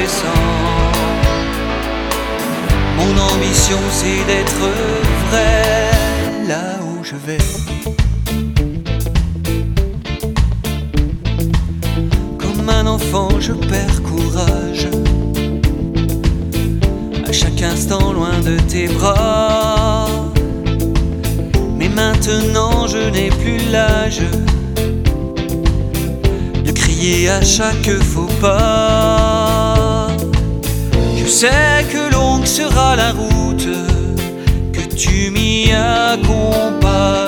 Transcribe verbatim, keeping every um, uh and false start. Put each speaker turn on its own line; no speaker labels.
descends. Mon ambition c'est d'être vrai là où je vais. Comme un enfant je perds courage, à chaque instant loin de tes bras. Mais maintenant je n'ai plus l'âge de crier à chaque faux pas. Je sais que longue sera la route, que tu m'y accompagnes.